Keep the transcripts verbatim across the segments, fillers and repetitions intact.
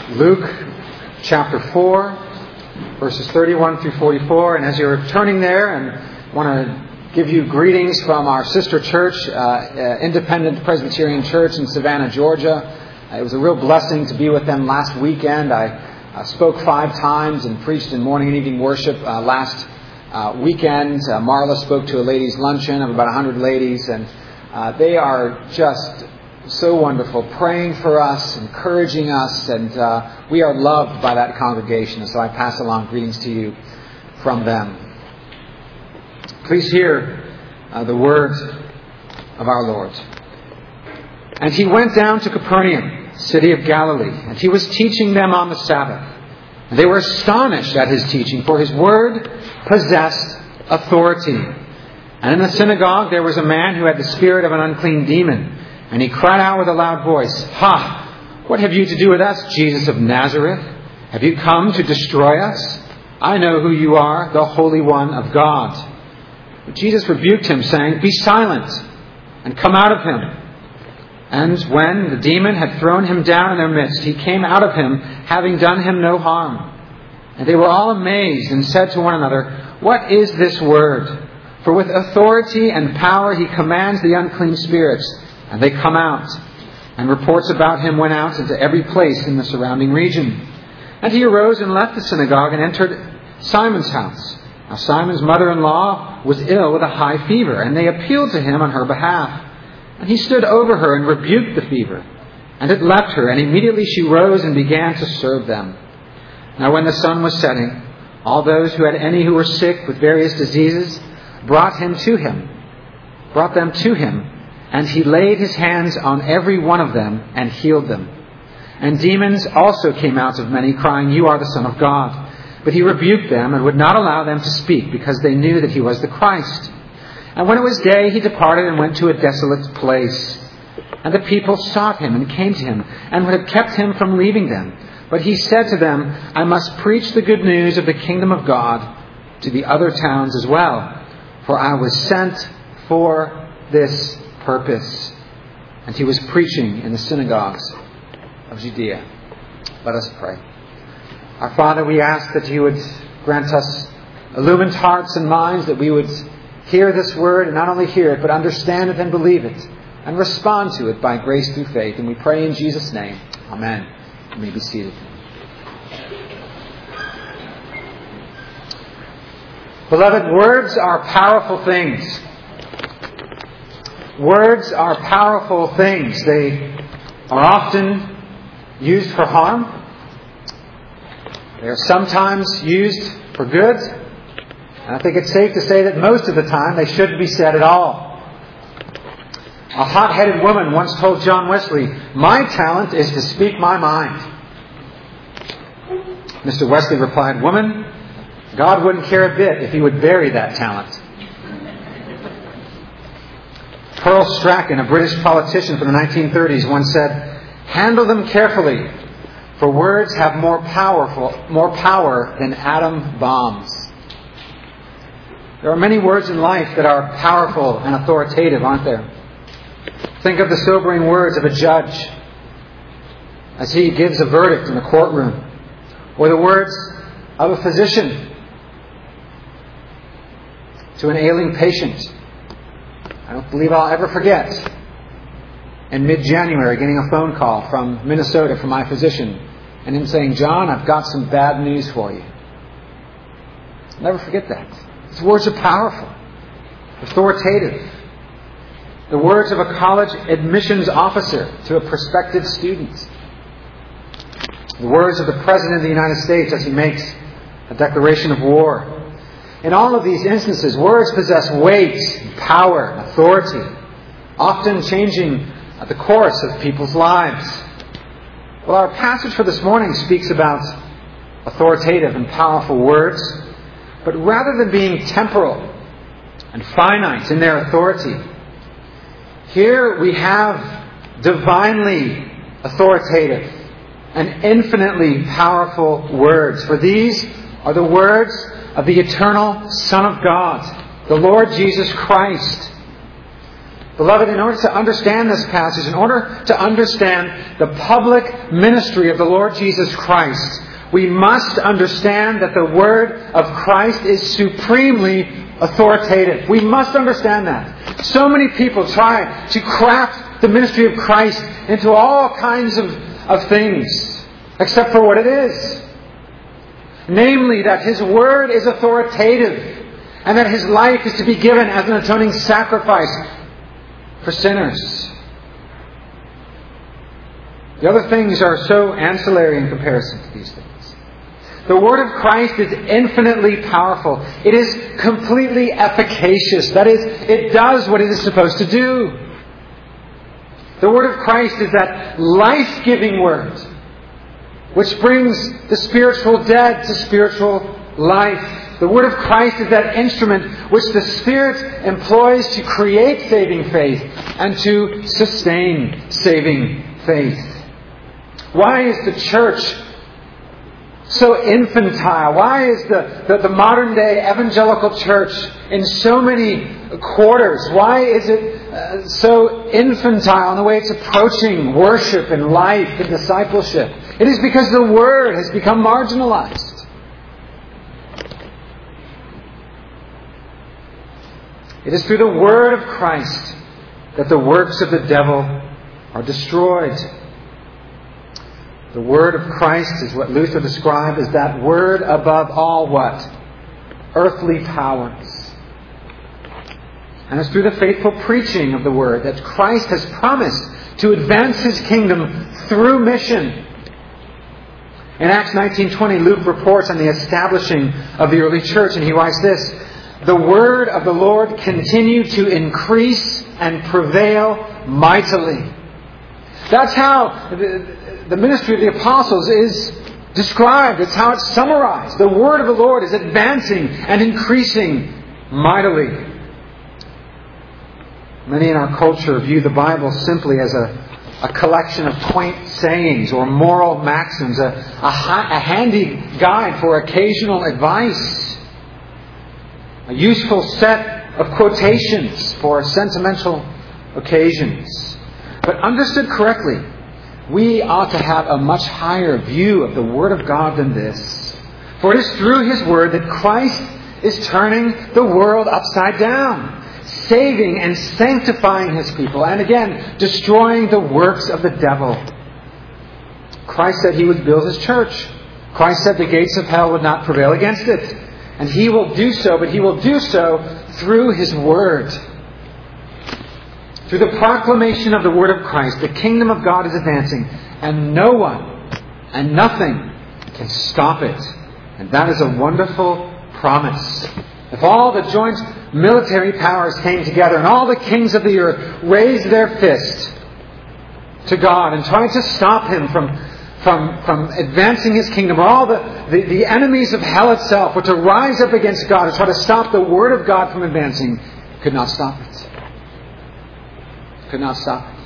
Luke chapter four, verses thirty-one through forty-four. And as you're turning there, and want to give you greetings from our sister church, uh, uh, Independent Presbyterian Church in Savannah, Georgia. Uh, it was a real blessing to be with them last weekend. I uh, spoke five times and preached in morning and evening worship uh, last uh, weekend. Uh, Marla spoke to a ladies' luncheon of about one hundred ladies, and uh, they are just so wonderful, praying for us, encouraging us, and uh, we are loved by that congregation. So I pass along greetings to you from them. Please hear uh, the words of our Lord. And he went down to Capernaum, city of Galilee, and he was teaching them on the Sabbath. And they were astonished at his teaching, for his word possessed authority. And in the synagogue there was a man who had the spirit of an unclean demon. And he cried out with a loud voice, "Ha! What have you to do with us, Jesus of Nazareth? Have you come to destroy us? I know who you are, the Holy One of God." But Jesus rebuked him, saying, "Be silent, and come out of him." And when the demon had thrown him down in their midst, he came out of him, having done him no harm. And they were all amazed, and said to one another, "What is this word? For with authority and power he commands the unclean spirits, and they come out." And reports about him went out into every place in the surrounding region. And he arose and left the synagogue and entered Simon's house. Now Simon's mother-in-law was ill with a high fever, and they appealed to him on her behalf. And he stood over her and rebuked the fever. And it left her, and immediately she rose and began to serve them. Now when the sun was setting, all those who had any who were sick with various diseases brought him to him, brought them to him. And he laid his hands on every one of them and healed them. And demons also came out of many, crying, "You are the Son of God." But he rebuked them and would not allow them to speak, because they knew that he was the Christ. And when it was day, he departed and went to a desolate place. And the people sought him and came to him, and would have kept him from leaving them. But he said to them, "I must preach the good news of the kingdom of God to the other towns as well, for I was sent for this purpose." And he was preaching in the synagogues of Judea. Let us pray. Our Father, we ask that you would grant us illumined hearts and minds, that we would hear this word, and not only hear it, but understand it and believe it, and respond to it by grace through faith. And we pray in Jesus' name. Amen. You may be seated. Beloved, words are powerful things. Words are powerful things. They are often used for harm. They are sometimes used for good. And I think it's safe to say that most of the time they shouldn't be said at all. A hot-headed woman once told John Wesley, "My talent is to speak my mind." Mister Wesley replied, "Woman, God wouldn't care a bit if he would bury that talent." Pearl Strachan, a British politician from the nineteen thirties, once said, "Handle them carefully, for words have more powerful, more power than atom bombs." There are many words in life that are powerful and authoritative, aren't there? Think of the sobering words of a judge as he gives a verdict in the courtroom, or the words of a physician to an ailing patient. I don't believe I'll ever forget, in mid-January, getting a phone call from Minnesota from my physician, and him saying, "John, I've got some bad news for you." I'll never forget that. His words are powerful, authoritative. The words of a college admissions officer to a prospective student. The words of the President of the United States as he makes a declaration of war. In all of these instances, words possess weight, power, authority, often changing the course of people's lives. Well, our passage for this morning speaks about authoritative and powerful words, but rather than being temporal and finite in their authority, here we have divinely authoritative and infinitely powerful words. For these are the words of the eternal Son of God, the Lord Jesus Christ. Beloved, in order to understand this passage, in order to understand the public ministry of the Lord Jesus Christ, we must understand that the Word of Christ is supremely authoritative. We must understand that. So many people try to craft the ministry of Christ into all kinds of, of things, except for what it is. Namely, that His Word is authoritative, and that His life is to be given as an atoning sacrifice for sinners. The other things are so ancillary in comparison to these things. The Word of Christ is infinitely powerful. It is completely efficacious. That is, it does what it is supposed to do. The Word of Christ is that life-giving Word which brings the spiritual dead to spiritual life. The Word of Christ is that instrument which the Spirit employs to create saving faith and to sustain saving faith. Why is the church so infantile? Why is the, the, the modern day evangelical church in so many quarters? Why is it uh, so infantile in the way it's approaching worship and life and discipleship? It is because the Word has become marginalized. It is through the Word of Christ that the works of the devil are destroyed. The Word of Christ is what Luther described as that Word above all what? Earthly powers. And it's through the faithful preaching of the Word that Christ has promised to advance His kingdom through mission. In Acts nineteen twenty, Luke reports on the establishing of the early church, and he writes this: "The word of the Lord continued to increase and prevail mightily." That's how the, the ministry of the apostles is described. It's how it's summarized. The word of the Lord is advancing and increasing mightily. Many in our culture view the Bible simply as a A collection of quaint sayings or moral maxims, a, a, a handy guide for occasional advice, a useful set of quotations for sentimental occasions. But understood correctly, we ought to have a much higher view of the Word of God than this. For it is through His Word that Christ is turning the world upside down, saving and sanctifying His people, and again, destroying the works of the devil. Christ said He would build His church. Christ said the gates of hell would not prevail against it. And He will do so, but He will do so through His Word. Through the proclamation of the Word of Christ, the kingdom of God is advancing, and no one and nothing can stop it. And that is a wonderful promise. If all the joint military powers came together and all the kings of the earth raised their fist to God and tried to stop Him from, from, from advancing His kingdom, or all the, the, the enemies of hell itself were to rise up against God and try to stop the Word of God from advancing, could not stop it. Could not stop it.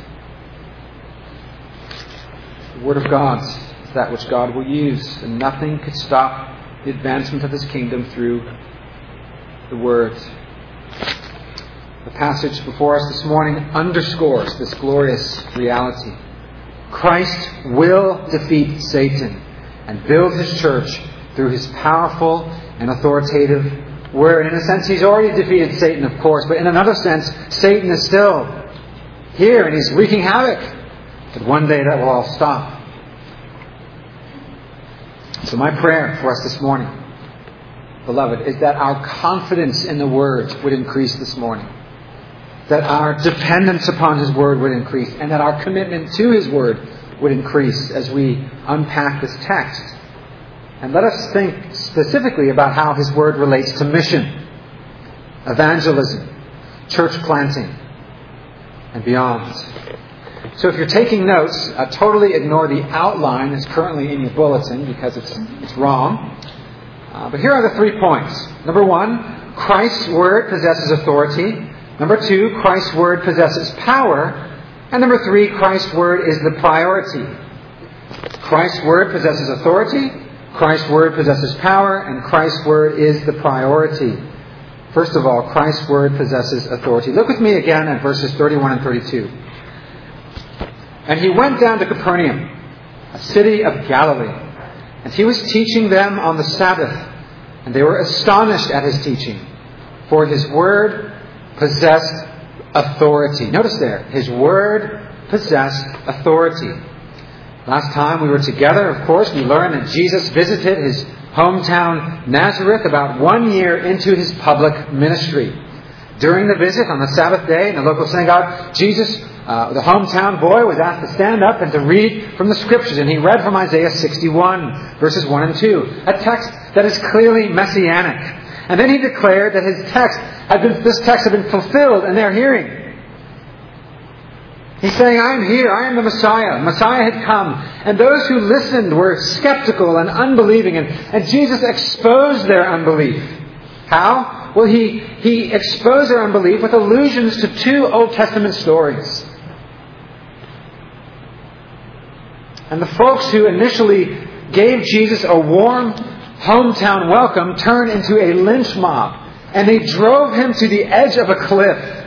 The Word of God is that which God will use, and nothing could stop the advancement of His kingdom through the Word. The passage before us this morning underscores this glorious reality. Christ will defeat Satan and build His church through His powerful and authoritative Word. In a sense, He's already defeated Satan, of course, but in another sense, Satan is still here and he's wreaking havoc. But one day that will all stop. So my prayer for us this morning, beloved, is that our confidence in the Word would increase this morning. That our dependence upon His Word would increase. And that our commitment to His Word would increase as we unpack this text. And let us think specifically about how His Word relates to mission, evangelism, church planting, and beyond. So if you're taking notes, uh, totally ignore the outline that's currently in your bulletin because it's, it's wrong. Uh, but here are the three points. Number one, Christ's Word possesses authority. Number two, Christ's Word possesses power. And number three, Christ's Word is the priority. Christ's Word possesses authority. Christ's Word possesses power. And Christ's Word is the priority. First of all, Christ's word possesses authority. Look with me again at verses thirty-one and thirty-two. And he went down to Capernaum, a city of Galilee, and he was teaching them on the Sabbath, and they were astonished at his teaching, for his word possessed authority. Notice there, his word possessed authority. Last time we were together, of course, we learned that Jesus visited his hometown Nazareth about one year into his public ministry. During the visit on the Sabbath day in the local synagogue, Jesus, uh, the hometown boy, was asked to stand up and to read from the Scriptures. And he read from Isaiah sixty-one, verses one and two, a text that is clearly messianic. And then he declared that his text had been, this text had been fulfilled in their hearing. He's saying, I am here, I am the Messiah. Messiah had come. And those who listened were skeptical and unbelieving. And, and Jesus exposed their unbelief. How? Well, he, he exposed their unbelief with allusions to two Old Testament stories. And the folks who initially gave Jesus a warm hometown welcome turned into a lynch mob. And they drove him to the edge of a cliff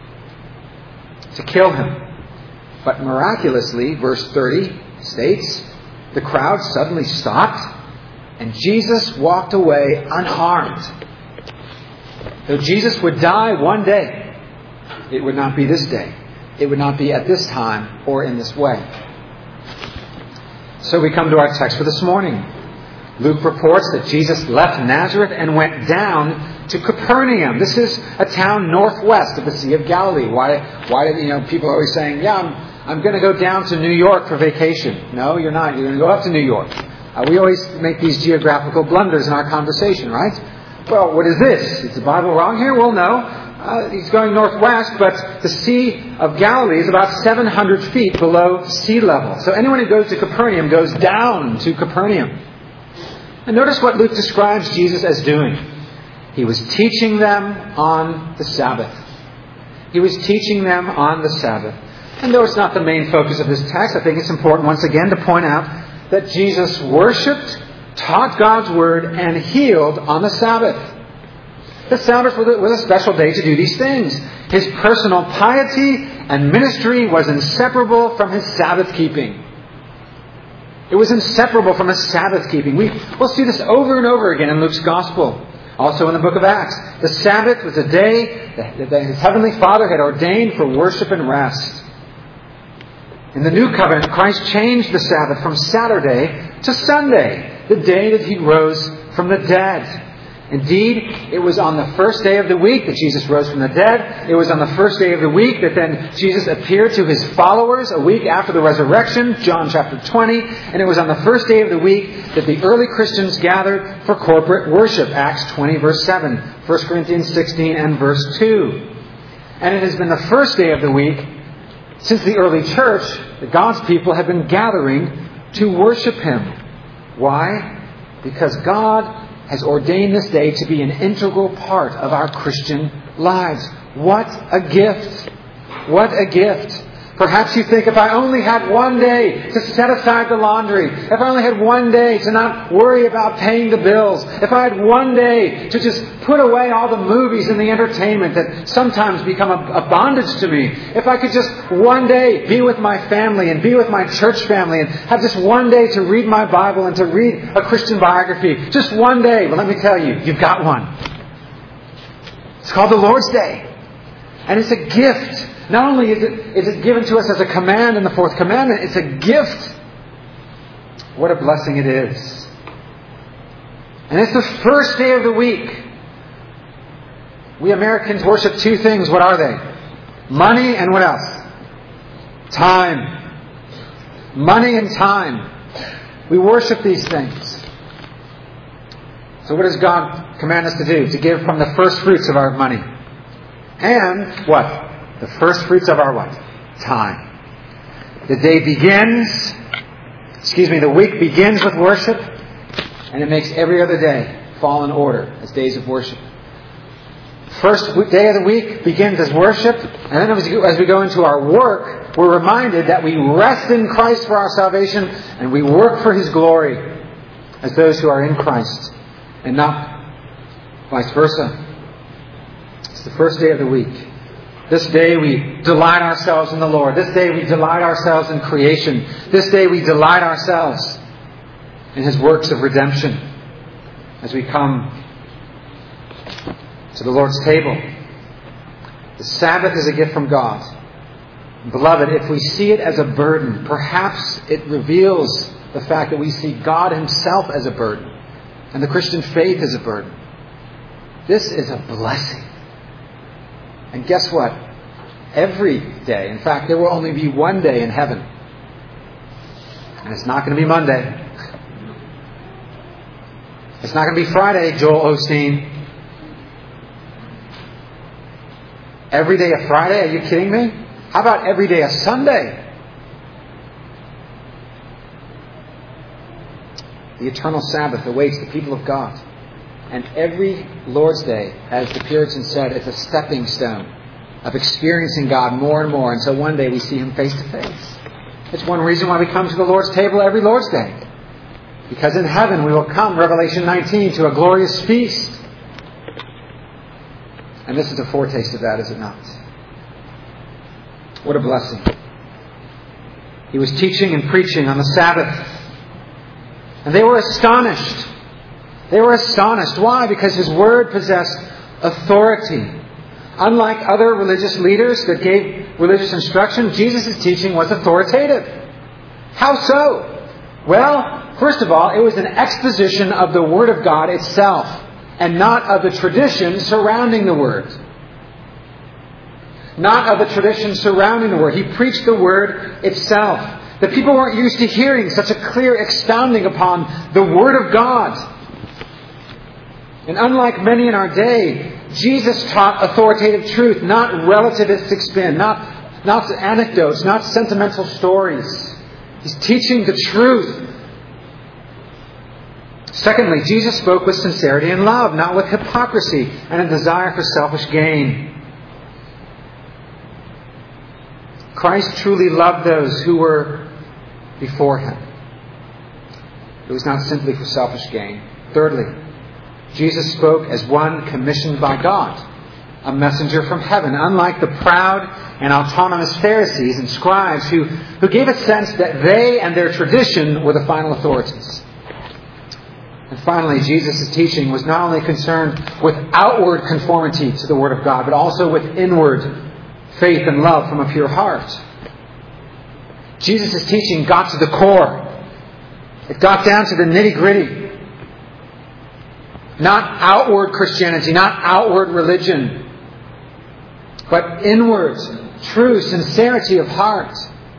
to kill him. But miraculously, verse thirty states, the crowd suddenly stopped and Jesus walked away unharmed. Though Jesus would die one day, it would not be this day. It would not be at this time or in this way. So we come to our text for this morning. Luke reports that Jesus left Nazareth and went down to Capernaum. This is a town northwest of the Sea of Galilee. Why, why you know, people are always saying, yeah, I'm I'm going to go down to New York for vacation. No, you're not. You're going to go up to New York. Uh, we always make these geographical blunders in our conversation, right? Well, what is this? Is the Bible wrong here? Well, no. Uh, he's going northwest, but the Sea of Galilee is about seven hundred feet below sea level. So anyone who goes to Capernaum goes down to Capernaum. And notice what Luke describes Jesus as doing. He was teaching them on the Sabbath. He was teaching them on the Sabbath. And though it's not the main focus of this text, I think it's important once again to point out that Jesus worshipped, taught God's Word, and healed on the Sabbath. The Sabbath was a special day to do these things. His personal piety and ministry was inseparable from his Sabbath keeping. It was inseparable from his Sabbath keeping. We, we'll see this over and over again in Luke's Gospel. Also in the book of Acts. The Sabbath was a day that, that his Heavenly Father had ordained for worship and rest. In the New Covenant, Christ changed the Sabbath from Saturday to Sunday, the day that He rose from the dead. Indeed, it was on the first day of the week that Jesus rose from the dead. It was on the first day of the week that then Jesus appeared to His followers a week after the resurrection, John chapter twenty. And it was on the first day of the week that the early Christians gathered for corporate worship, Acts twenty verse seven, First Corinthians sixteen and verse two. And it has been the first day of the week since the early church that God's people have been gathering to worship Him. Why? Because God has ordained this day to be an integral part of our Christian lives. What a gift! What a gift! Perhaps you think, if I only had one day to set aside the laundry, if I only had one day to not worry about paying the bills, if I had one day to just put away all the movies and the entertainment that sometimes become a, a bondage to me, if I could just one day be with my family and be with my church family and have just one day to read my Bible and to read a Christian biography, just one day. Well, let me tell you, you've got one. It's called the Lord's Day. And it's a gift. Not only is it, is it given to us as a command in the fourth commandment, it's a gift. What a blessing it is. And it's the first day of the week. We Americans worship two things. What are they? Money and what else? Time. Money and time. We worship these things. So what does God command us to do? To give from the first fruits of our money. And what? The first fruits of our what? Time. The day begins, excuse me, the week begins with worship, and it makes every other day fall in order as days of worship. First day of the week begins as worship, and then as we go into our work, we're reminded that we rest in Christ for our salvation, and we work for His glory as those who are in Christ, and not vice versa. It's the first day of the week. This day we delight ourselves in the Lord. This day we delight ourselves in creation. This day we delight ourselves in His works of redemption as we come to the Lord's table. The Sabbath is a gift from God. Beloved, if we see it as a burden, perhaps it reveals the fact that we see God Himself as a burden and the Christian faith as a burden. This is a blessing. And guess what? Every day, in fact, there will only be one day in heaven. And it's not going to be Monday. It's not going to be Friday, Joel Osteen. Every day a Friday? Are you kidding me? How about every day a Sunday? The eternal Sabbath awaits the people of God. And every Lord's Day, as the Puritans said, it's a stepping stone of experiencing God more and more until one day we see Him face to face. It's one reason why we come to the Lord's table every Lord's Day. Because in heaven we will come, Revelation nineteen, to a glorious feast. And this is a foretaste of that, is it not? What a blessing. He was teaching and preaching on the Sabbath. And they were astonished. They were astonished. Why? Because His Word possessed authority. Unlike other religious leaders that gave religious instruction, Jesus' teaching was authoritative. How so? Well, first of all, it was an exposition of the Word of God itself, and not of the tradition surrounding the Word. Not of the tradition surrounding the Word. He preached the Word itself. The people weren't used to hearing such a clear expounding upon the Word of God. And unlike many in our day, Jesus taught authoritative truth, not relativistic spin, not, not anecdotes, not sentimental stories. He's teaching the truth. Secondly, Jesus spoke with sincerity and love, not with hypocrisy and a desire for selfish gain. Christ truly loved those who were before Him. It was not simply for selfish gain. Thirdly, Jesus spoke as one commissioned by God, a messenger from heaven, unlike the proud and autonomous Pharisees and scribes who, who gave a sense that they and their tradition were the final authorities. And finally, Jesus' teaching was not only concerned with outward conformity to the Word of God, but also with inward faith and love from a pure heart. Jesus' teaching got to the core. It got down to the nitty-gritty. Not outward Christianity, not outward religion, but inward, true sincerity of heart.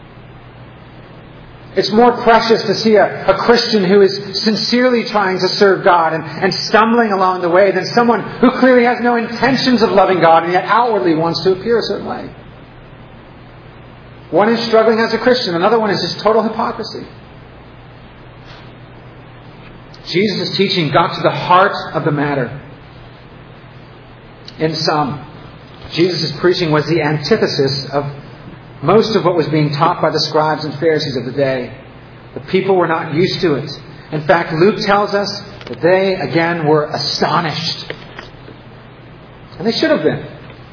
It's more precious to see a, a Christian who is sincerely trying to serve God and, and stumbling along the way than someone who clearly has no intentions of loving God and yet outwardly wants to appear a certain way. One is struggling as a Christian, another one is just total hypocrisy. Jesus' teaching got to the heart of the matter. In sum, Jesus' preaching was the antithesis of most of what was being taught by the scribes and Pharisees of the day. The people were not used to it. In fact, Luke tells us that they, again, were astonished. And they should have been.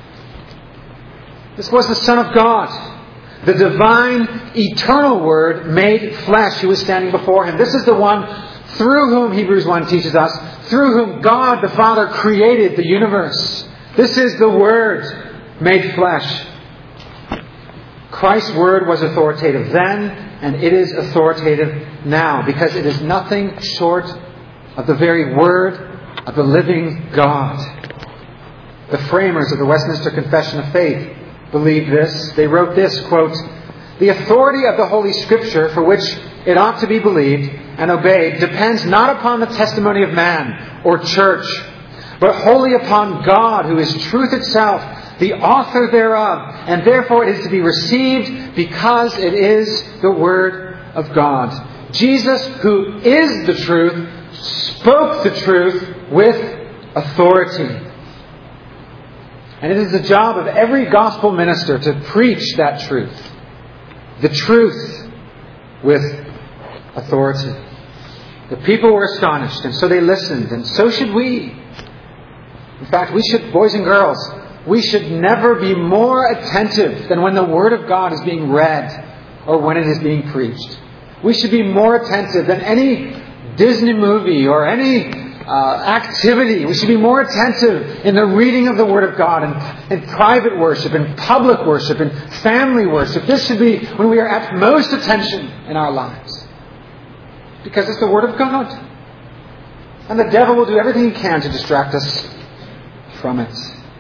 This was the Son of God, the divine, eternal Word made flesh who was standing before Him. This is the one through whom, Hebrews one teaches us, through whom God the Father created the universe. This is the Word made flesh. Christ's Word was authoritative then, and it is authoritative now, because it is nothing short of the very Word of the living God. The framers of the Westminster Confession of Faith believed this. They wrote this, quote, "The authority of the Holy Scripture, for which it ought to be believed and obeyed, depends not upon the testimony of man or church, but wholly upon God, who is truth itself, the author thereof, and therefore it is to be received because it is the Word of God." Jesus, who is the truth, spoke the truth with authority. And it is the job of every gospel minister to preach that truth. The truth with authority. The people were astonished, and so they listened, and so should we. In fact, we should, boys and girls, we should never be more attentive than when the Word of God is being read or when it is being preached. We should be more attentive than any Disney movie or any uh, activity. We should be more attentive in the reading of the Word of God, and in private worship, in public worship, in family worship. This should be when we are at most attention in our lives. Because it's the Word of God. And the devil will do everything he can to distract us from it.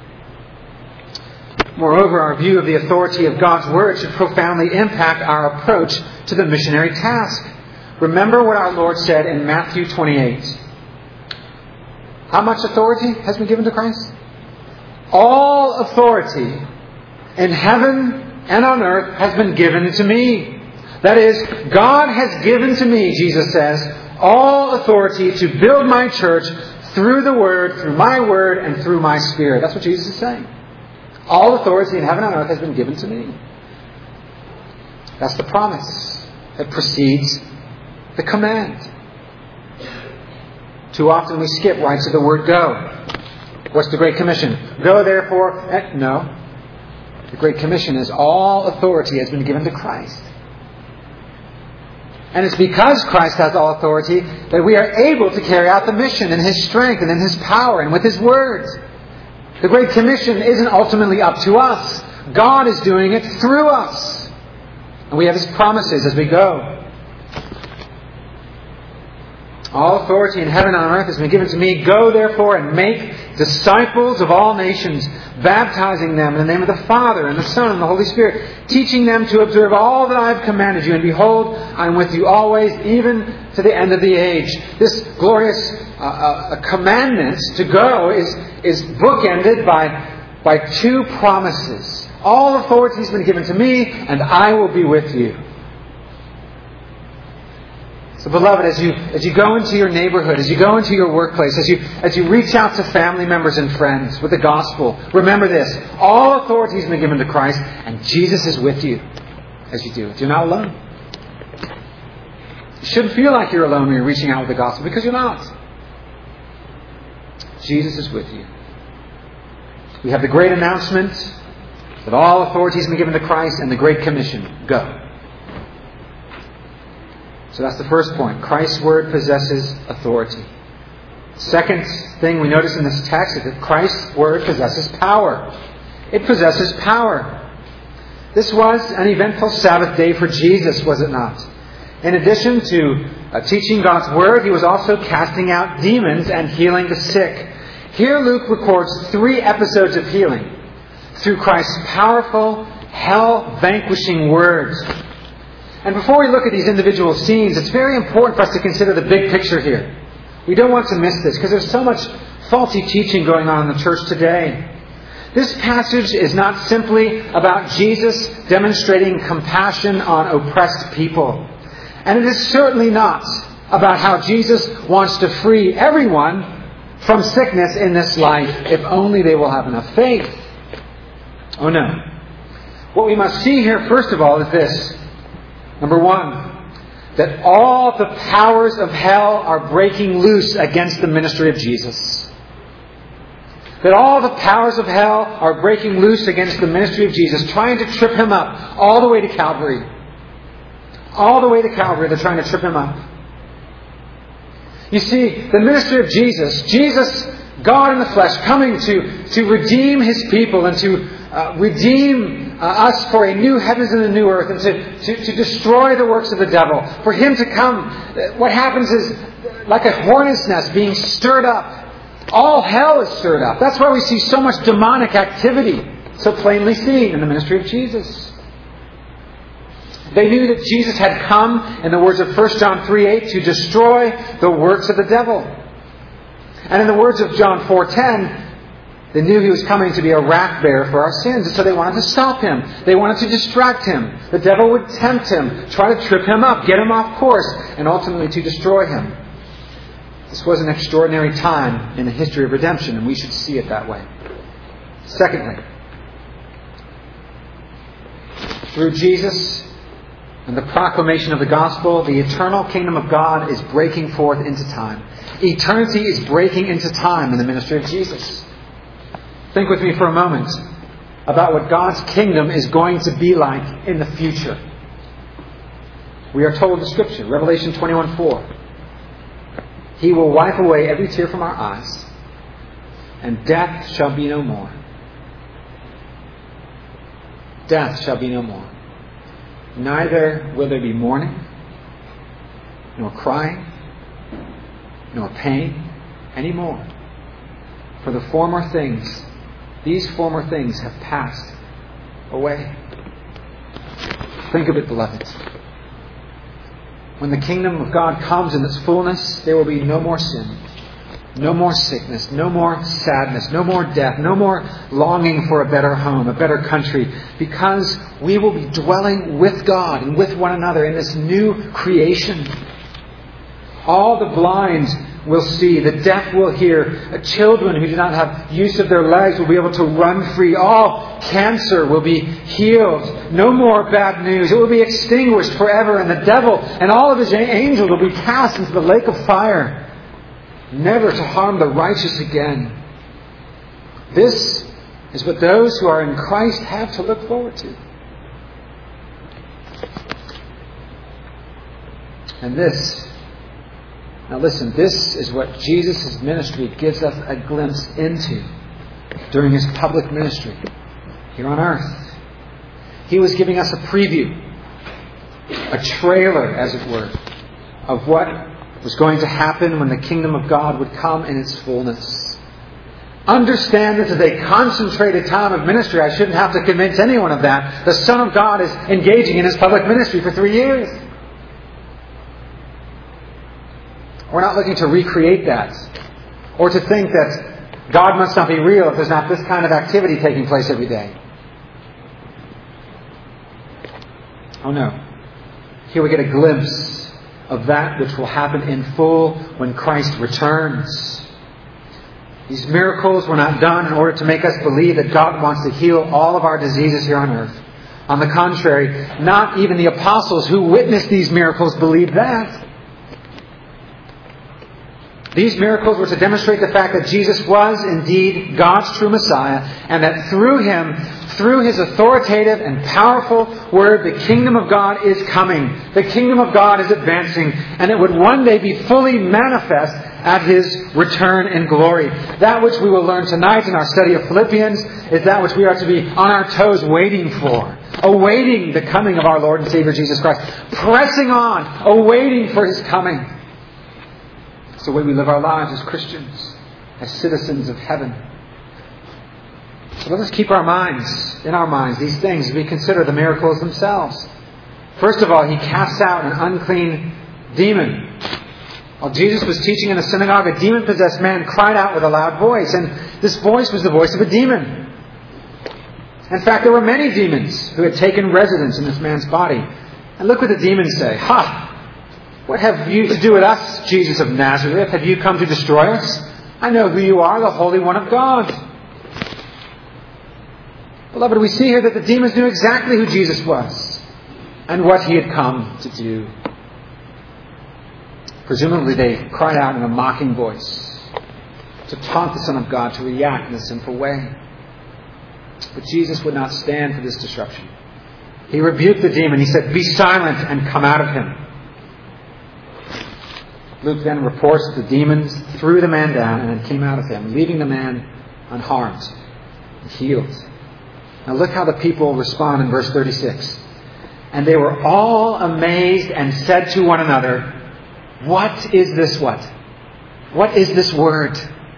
Moreover, our view of the authority of God's Word should profoundly impact our approach to the missionary task. Remember what our Lord said in Matthew twenty-eight. How much authority has been given to Christ? All authority in heaven and on earth has been given to me. That is, God has given to me, Jesus says, all authority to build my church through the Word, through my Word, and through my Spirit. That's what Jesus is saying. All authority in heaven and on earth has been given to me. That's the promise that precedes the command. Too often we skip right to the word go. What's the Great Commission? Go therefore. Eh, no. The Great Commission is all authority has been given to Christ. And it's because Christ has all authority that we are able to carry out the mission in His strength and in His power and with His words. The Great Commission isn't ultimately up to us. God is doing it through us. And we have His promises as we go. All authority in heaven and on earth has been given to me. Go therefore and make disciples of all nations, baptizing them in the name of the Father and the Son and the Holy Spirit, teaching them to observe all that I have commanded you. And behold, I am with you always, even to the end of the age. This glorious uh, uh, commandment to go is, is bookended by, by two promises. All authority has been given to me, and I will be with you. So, beloved, as you as you go into your neighborhood, as you go into your workplace, as you as you reach out to family members and friends with the gospel, remember this: all authority has been given to Christ, and Jesus is with you as you do it. You're not alone. You shouldn't feel like you're alone when you're reaching out with the gospel, because you're not. Jesus is with you. We have the great announcement that all authority has been given to Christ, and the Great Commission: go. So that's the first point. Christ's Word possesses authority. Second thing we notice in this text is that Christ's Word possesses power. It possesses power. This was an eventful Sabbath day for Jesus, was it not? In addition to uh, teaching God's Word, He was also casting out demons and healing the sick. Here Luke records three episodes of healing through Christ's powerful, hell-vanquishing words. And before we look at these individual scenes, it's very important for us to consider the big picture here. We don't want to miss this because there's so much faulty teaching going on in the church today. This passage is not simply about Jesus demonstrating compassion on oppressed people. And it is certainly not about how Jesus wants to free everyone from sickness in this life, if only they will have enough faith. Oh no. What we must see here, first of all, is this. Number one, that all the powers of hell are breaking loose against the ministry of Jesus. That all the powers of hell are breaking loose against the ministry of Jesus, trying to trip Him up all the way to Calvary. All the way to Calvary, they're trying to trip Him up. You see, the ministry of Jesus, Jesus, God in the flesh, coming to, to redeem His people and to uh, redeem uh, us for a new heavens and a new earth, and to, to, to destroy the works of the devil. For Him to come, what happens is like a hornet's nest being stirred up. All hell is stirred up. That's why we see so much demonic activity so plainly seen in the ministry of Jesus. They knew that Jesus had come, in the words of First John three eight, to destroy the works of the devil. And in the words of John four ten, they knew He was coming to be a wrath bearer for our sins, and so they wanted to stop Him. They wanted to distract Him. The devil would tempt Him, try to trip Him up, get Him off course, and ultimately to destroy Him. This was an extraordinary time in the history of redemption, and we should see it that way. Secondly, through Jesus and the proclamation of the gospel, the eternal kingdom of God is breaking forth into time. Eternity is breaking into time in the ministry of Jesus. Think with me for a moment about what God's kingdom is going to be like in the future. We are told in Scripture, Revelation twenty-one four, He will wipe away every tear from our eyes, and death shall be no more. Death shall be no more. Neither will there be mourning, nor crying, nor pain anymore. For the former things, these former things have passed away. Think of it, beloved. When the kingdom of God comes in its fullness, there will be no more sin, no more sickness, no more sadness, no more death, no more longing for a better home, a better country, because we will be dwelling with God and with one another in this new creation. All the blind will see, the deaf will hear, children who do not have use of their legs will be able to run free. All cancer will be healed. No more bad news. It will be extinguished forever, and the devil and all of his angels will be cast into the lake of fire, never to harm the righteous again. This is what those who are in Christ have to look forward to. And this, now listen, this is what Jesus' ministry gives us a glimpse into during His public ministry here on earth. He was giving us a preview, a trailer, as it were, of what was going to happen when the kingdom of God would come in its fullness. Understand this is a concentrated time of ministry. I shouldn't have to convince anyone of that. The Son of God is engaging in His public ministry for three years. We're not looking to recreate that, or to think that God must not be real if there's not this kind of activity taking place every day. Oh no. Here we get a glimpse of that which will happen in full when Christ returns. These miracles were not done in order to make us believe that God wants to heal all of our diseases here on earth. On the contrary, not even the apostles who witnessed these miracles believed that. These miracles were to demonstrate the fact that Jesus was indeed God's true Messiah, and that through Him, through His authoritative and powerful Word, the kingdom of God is coming. The kingdom of God is advancing, and it would one day be fully manifest at His return in glory. That which we will learn tonight in our study of Philippians is that which we are to be on our toes waiting for. Awaiting the coming of our Lord and Savior Jesus Christ. Pressing on, awaiting for His coming. It's the way we live our lives as Christians, as citizens of heaven. So let us keep our minds, in our minds, these things as we consider the miracles themselves. First of all, He casts out an unclean demon. While Jesus was teaching in the synagogue, a demon-possessed man cried out with a loud voice, and this voice was the voice of a demon. In fact, there were many demons who had taken residence in this man's body. And look what the demons say. Ha! What have you to do with us, Jesus of Nazareth? Have you come to destroy us? I know who you are, the Holy One of God. Beloved, we see here that the demons knew exactly who Jesus was and what He had come to do. Presumably they cried out in a mocking voice to taunt the Son of God to react in a sinful way. But Jesus would not stand for this disruption. He rebuked the demon. He said, "Be silent and come out of him." Luke then reports that the demons threw the man down and then came out of him, leaving the man unharmed and healed. Now look how the people respond in verse thirty-six. And they were all amazed and said to one another, "What is this what? What is this word?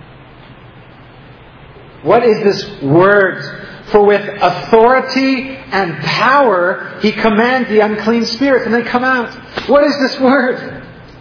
What is this word? For with authority and power He commands the unclean spirits, and they come out." What is this word?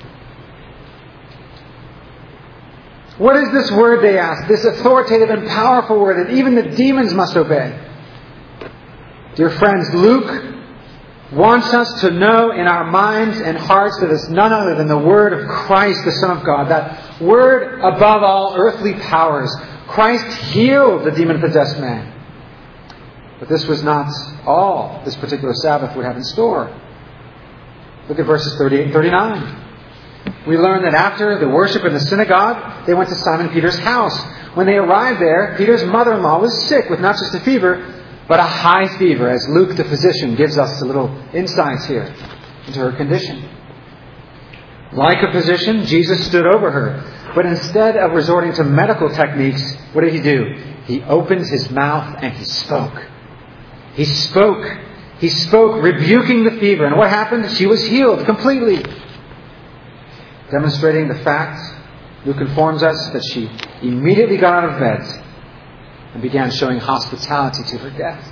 What is this word, they ask? This authoritative and powerful word that even the demons must obey. Dear friends, Luke wants us to know in our minds and hearts that it's none other than the word of Christ, the Son of God. That word above all earthly powers. Christ healed the demon-possessed man. But this was not all this particular Sabbath would have in store. Look at verses thirty-eight and thirty-nine. We learn that after the worship in the synagogue, they went to Simon Peter's house. When they arrived there, Peter's mother-in-law was sick with not just a fever, but a high fever, as Luke the physician gives us a little insights here into her condition. Like a physician, Jesus stood over her. But instead of resorting to medical techniques, what did he do? He opened his mouth and he spoke. He spoke. He spoke, rebuking the fever. And what happened? She was healed completely. Demonstrating the fact, Luke informs us that she immediately got out of bed and began showing hospitality to her guests.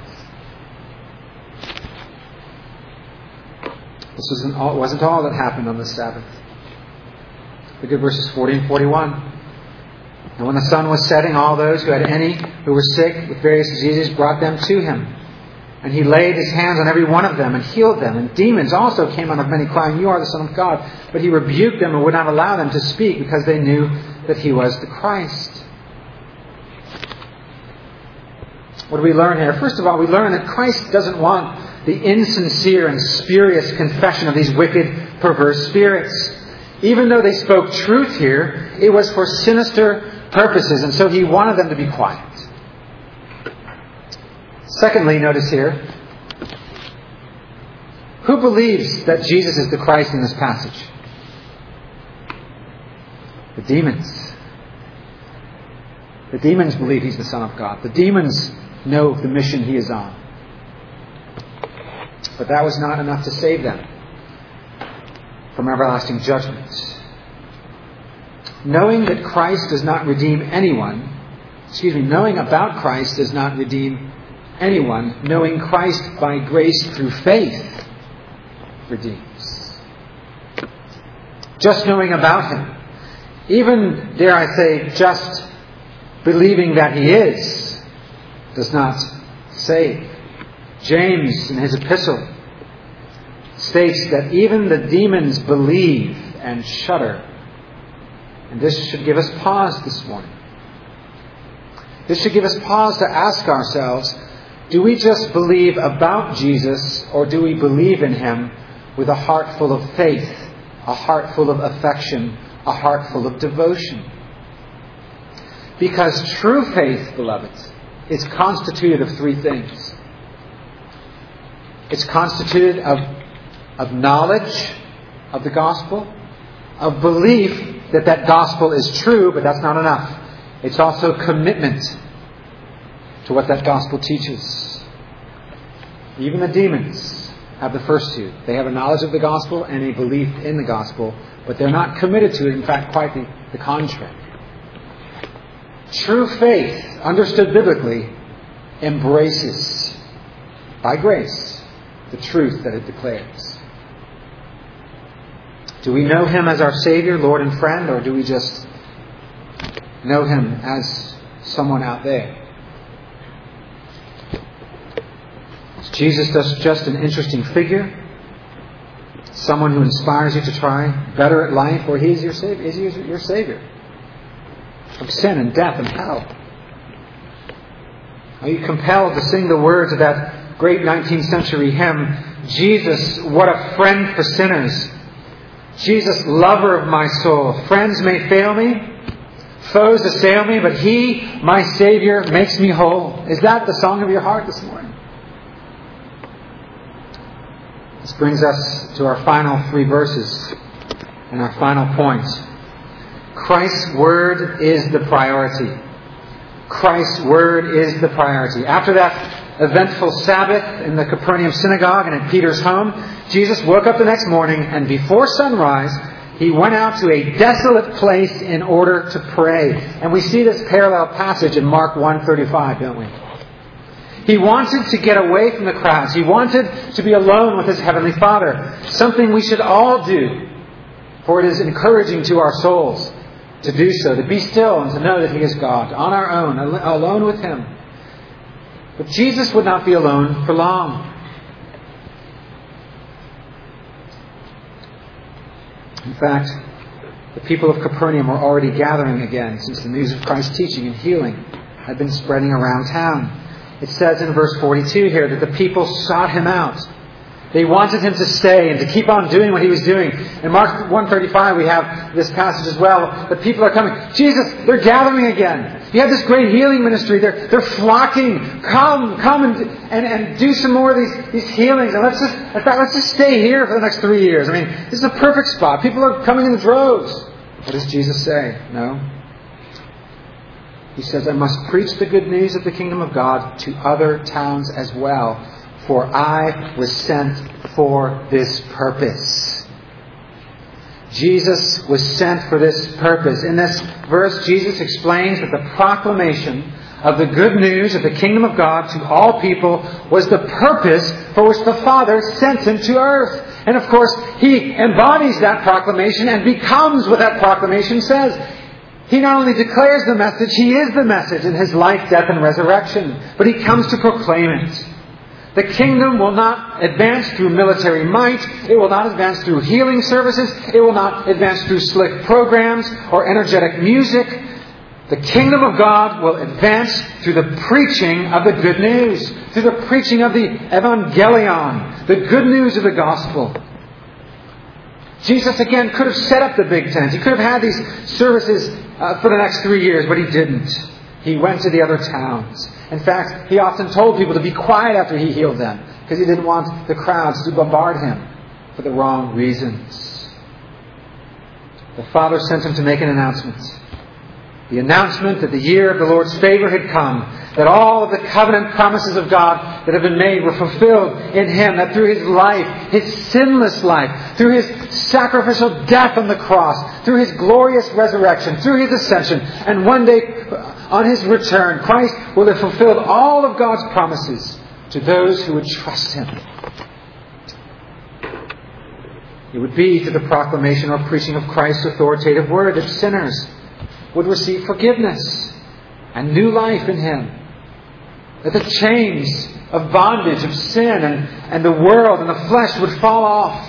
This wasn't all, wasn't all that happened on the Sabbath. Look at verses forty and forty-one. And when the sun was setting, all those who had any who were sick with various diseases brought them to him. And he laid his hands on every one of them and healed them. And demons also came out of many, crying, "You are the Son of God." But he rebuked them and would not allow them to speak, because they knew that he was the Christ. What do we learn here? First of all, we learn that Christ doesn't want the insincere and spurious confession of these wicked, perverse spirits. Even though they spoke truth here, it was for sinister purposes, and so he wanted them to be quiet. Secondly, notice here, who believes that Jesus is the Christ in this passage? The demons. The demons believe he's the Son of God. The demons know the mission he is on. But that was not enough to save them from everlasting judgment. Knowing that Christ does not redeem anyone, excuse me, knowing about Christ does not redeem anyone. Knowing Christ by grace through faith redeems. Just knowing about him, even, dare I say, just believing that he is, does not save. James, in his epistle, states that even the demons believe and shudder. And this should give us pause this morning. This should give us pause to ask ourselves, do we just believe about Jesus, or do we believe in him with a heart full of faith, a heart full of affection, a heart full of devotion? Because true faith, beloved, is constituted of three things. It's constituted of, of knowledge of the gospel, of belief that that gospel is true, but that's not enough. It's also commitment to what that gospel teaches. Even the demons have the first two. They have a knowledge of the gospel and a belief in the gospel, but they're not committed to it. In fact, quite the, the contrary. True faith, understood biblically, embraces, by grace, the truth that it declares. Do we know him as our Savior, Lord and friend, or do we just know him as someone out there? Is Jesus just an interesting figure? Someone who inspires you to try better at life, or he is your Savior? Is he your Savior from sin and death and hell? Are you compelled to sing the words of that great nineteenth century hymn, "Jesus, what a friend for sinners. Jesus, lover of my soul. Friends may fail me, foes assail me, but he, my Savior, makes me whole." Is that the song of your heart this morning? This brings us to our final three verses and our final point. Christ's Word is the priority. Christ's Word is the priority. After that eventful Sabbath in the Capernaum synagogue and at Peter's home, Jesus woke up the next morning, and before sunrise, he went out to a desolate place in order to pray. And we see this parallel passage in Mark one thirty-five, don't we? He wanted to get away from the crowds. He wanted to be alone with his Heavenly Father. Something we should all do, for it is encouraging to our souls to do so, to be still and to know that he is God, on our own, alone with him. But Jesus would not be alone for long. In fact, the people of Capernaum were already gathering again, since the news of Christ's teaching and healing had been spreading around town. It says in verse forty-two here that the people sought him out. They wanted him to stay and to keep on doing what he was doing. In Mark one thirty-five, we have this passage as well. The people are coming. Jesus, they're gathering again. You have this great healing ministry. They're, they're flocking. Come, come and, and, and do some more of these, these healings. And let's just, in fact, let's just stay here for the next three years. I mean, this is a perfect spot. People are coming in droves. What does Jesus say? No. He says, I must preach the good news of the kingdom of God to other towns as well. For I was sent for this purpose. Jesus was sent for this purpose. In this verse, Jesus explains that the proclamation of the good news of the kingdom of God to all people was the purpose for which the Father sent him to earth. And of course, he embodies that proclamation and becomes what that proclamation says. He not only declares the message, he is the message in his life, death, and resurrection. But he comes to proclaim it. The kingdom will not advance through military might. It will not advance through healing services. It will not advance through slick programs or energetic music. The kingdom of God will advance through the preaching of the good news. Through the preaching of the evangelion, the good news of the gospel. Jesus, again, could have set up the big tent. He could have had these services uh, for the next three years, but he didn't. He went to the other towns. In fact, he often told people to be quiet after he healed them because he didn't want the crowds to bombard him for the wrong reasons. The Father sent him to make an announcement. The announcement that the year of the Lord's favor had come, that all of the covenant promises of God that have been made were fulfilled in him, that through his life, his sinless life, through his sacrificial death on the cross, through his glorious resurrection, through his ascension, and one day on his return, Christ will have fulfilled all of God's promises to those who would trust him. It would be through the proclamation or preaching of Christ's authoritative word that sinners would receive forgiveness and new life in him. That the chains of bondage, of sin and, and the world and the flesh would fall off.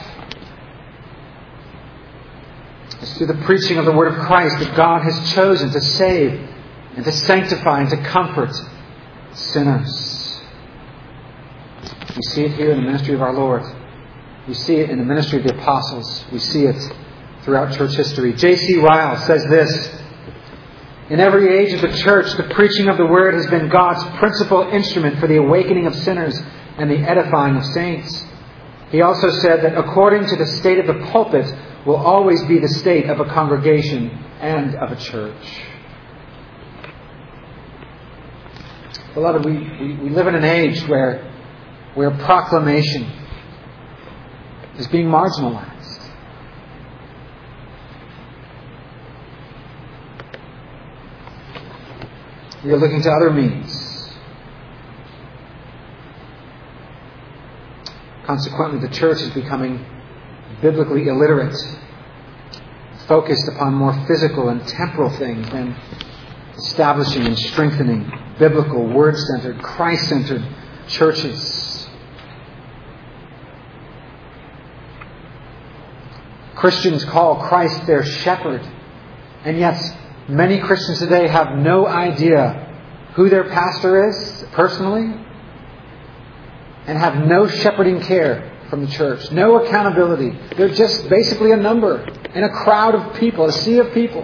It's through the preaching of the word of Christ that God has chosen to save and to sanctify and to comfort sinners. We see it here in the ministry of our Lord. We see it in the ministry of the apostles. We see it throughout church history. J C Ryle says this: in every age of the church, the preaching of the Word has been God's principal instrument for the awakening of sinners and the edifying of saints. He also said that according to the state of the pulpit will always be the state of a congregation and of a church. Beloved, we, we, we live in an age where, where proclamation is being marginalized. We are looking to other means. Consequently, the church is becoming biblically illiterate, focused upon more physical and temporal things than establishing and strengthening biblical, word-centered, Christ-centered churches. Christians call Christ their shepherd, and yet many Christians today have no idea who their pastor is personally and have no shepherding care from the church. No accountability. They're just basically a number in a crowd of people, a sea of people.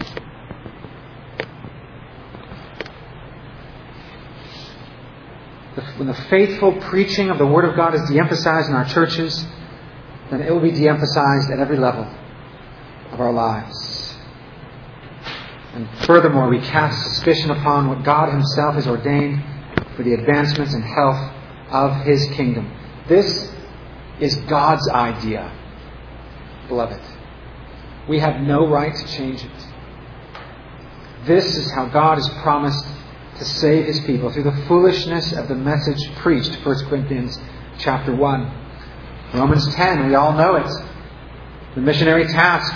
When the faithful preaching of the Word of God is de-emphasized in our churches, then it will be de-emphasized at every level of our lives. And furthermore, we cast suspicion upon what God Himself has ordained for the advancement and health of His kingdom. This is God's idea, beloved. We have no right to change it. This is how God has promised to save His people, through the foolishness of the message preached, First Corinthians chapter one. Romans ten, we all know it. The missionary task.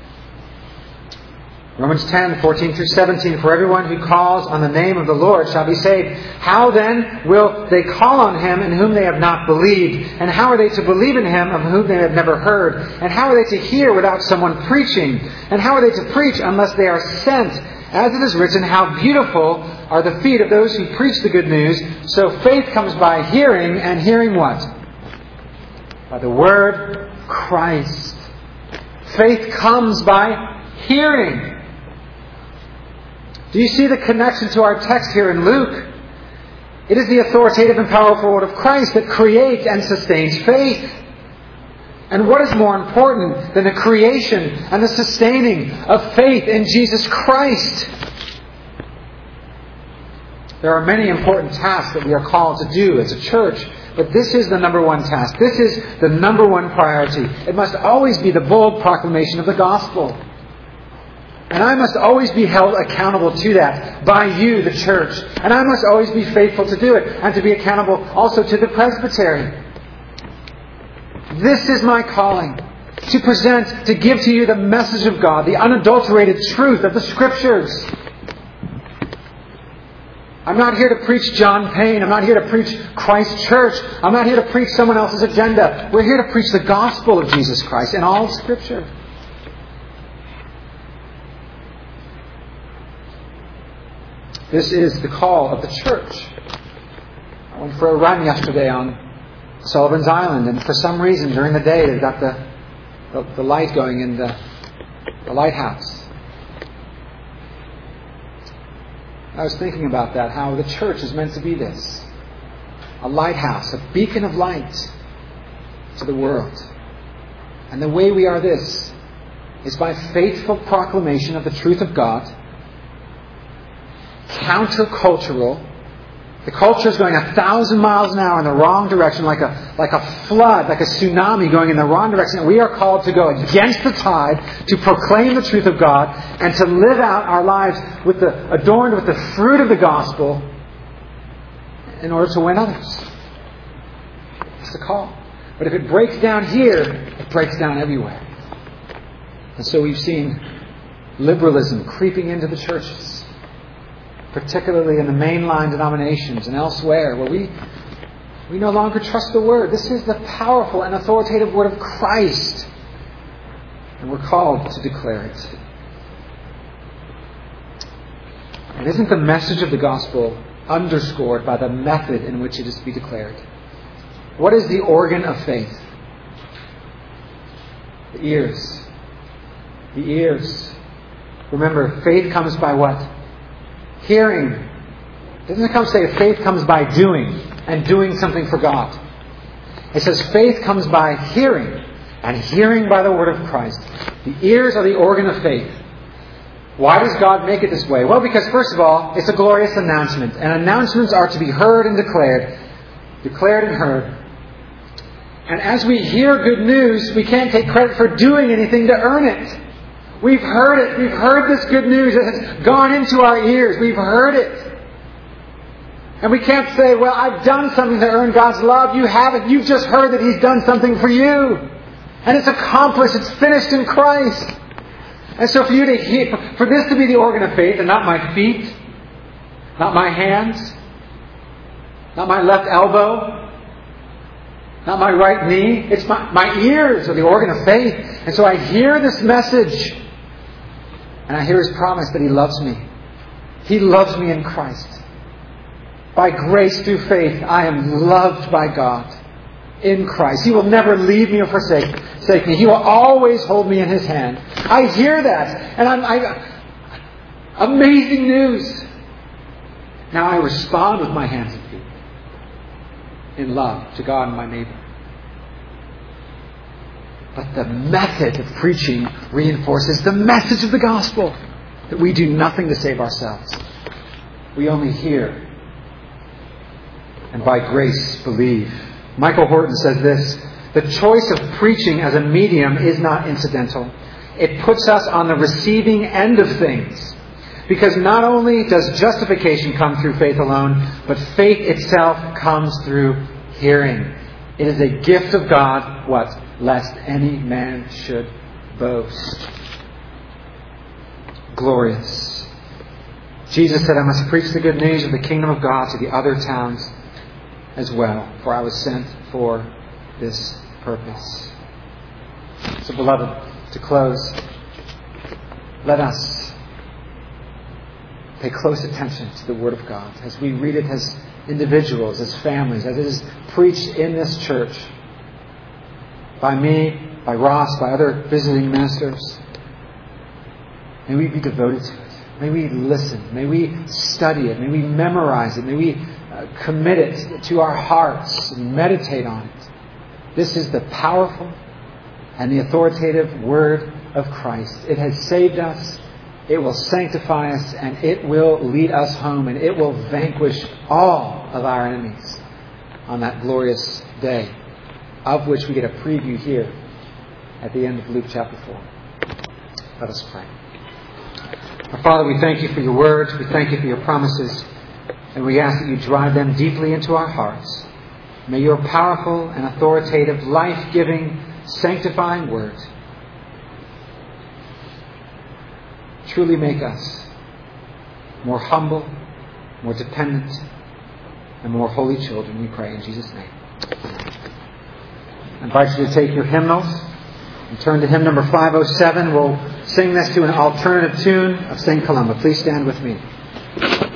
Romans ten, fourteen through seventeen. For everyone who calls on the name of the Lord shall be saved. How then will they call on Him in whom they have not believed? And how are they to believe in Him of whom they have never heard? And how are they to hear without someone preaching? And how are they to preach unless they are sent? As it is written, how beautiful are the feet of those who preach the good news. So faith comes by hearing, and hearing what? By the word Christ. Faith comes by hearing. Do you see the connection to our text here in Luke? It is the authoritative and powerful word of Christ that creates and sustains faith. And what is more important than the creation and the sustaining of faith in Jesus Christ? There are many important tasks that we are called to do as a church, but this is the number one task. This is the number one priority. It must always be the bold proclamation of the gospel. And I must always be held accountable to that by you, the church. And I must always be faithful to do it and to be accountable also to the presbytery. This is my calling, to present, to give to you the message of God, the unadulterated truth of the Scriptures. I'm not here to preach John Payne. I'm not here to preach Christ Church. I'm not here to preach someone else's agenda. We're here to preach the gospel of Jesus Christ in all of Scripture. This is the call of the church. I went for a run yesterday on Sullivan's Island, and for some reason during the day they've got the, the, the light going in the, the lighthouse. I was thinking about that, how the church is meant to be this. A lighthouse, a beacon of light to the world. And the way we are this is by faithful proclamation of the truth of God, countercultural. The culture is going a thousand miles an hour in the wrong direction, like a like a flood, like a tsunami going in the wrong direction. And we are called to go against the tide, to proclaim the truth of God, and to live out our lives with the adorned with the fruit of the gospel in order to win others. That's the call. But if it breaks down here, it breaks down everywhere. And so we've seen liberalism creeping into the churches, particularly in the mainline denominations and elsewhere, where we we no longer trust the Word. This is the powerful and authoritative Word of Christ, and we're called to declare it. And isn't the message of the gospel underscored by the method in which it is to be declared? What is the organ of faith? The ears. The ears. Remember, faith comes by what? Hearing. Doesn't it come say faith comes by doing and doing something for God? It says faith comes by hearing, and hearing by the word of Christ. The ears are the organ of faith. Why does God make it this way? Well, because first of all, it's a glorious announcement. And announcements are to be heard and declared. Declared and heard. And as we hear good news, we can't take credit for doing anything to earn it. We've heard it. We've heard this good news. It has gone into our ears. We've heard it. And we can't say, well, I've done something to earn God's love. You haven't. You've just heard that He's done something for you. And it's accomplished. It's finished in Christ. And so for you to hear, for this to be the organ of faith, and not my feet, not my hands, not my left elbow, not my right knee, it's my, my ears are the organ of faith. And so I hear this message, and I hear His promise that He loves me. He loves me in Christ. By grace through faith, I am loved by God in Christ. He will never leave me or forsake, forsake me. He will always hold me in His hand. I hear that, and I'm I, amazing news. Now I respond with my hands and feet in love to God and my neighbor. But the method of preaching reinforces the message of the gospel, that we do nothing to save ourselves. We only hear, and by grace believe. Michael Horton says this: the choice of preaching as a medium is not incidental. It puts us on the receiving end of things. Because not only does justification come through faith alone, but faith itself comes through hearing. It is a gift of God, what? Lest any man should boast. Glorious. Jesus said, I must preach the good news of the kingdom of God to the other towns as well, for I was sent for this purpose. So, beloved, to close, let us pay close attention to the Word of God as we read it as individuals, as families, as it is preached in this church. by me, by Ross, by other visiting ministers. May we be devoted to it. May we listen. May we study it. May we memorize it. May we uh, commit it to our hearts and meditate on it. This is the powerful and the authoritative Word of Christ. It has saved us. It will sanctify us, and it will lead us home, and it will vanquish all of our enemies on that glorious day, of which we get a preview here at the end of Luke chapter four. Let us pray. Our Father, we thank you for your words. We thank you for your promises, and we ask that you drive them deeply into our hearts. May your powerful and authoritative, life-giving, sanctifying word truly make us more humble, more dependent, and more holy children, we pray in Jesus' name. I invite you to take your hymnals and turn to hymn number five oh seven. We'll sing this to an alternative tune of Saint Columba. Please stand with me.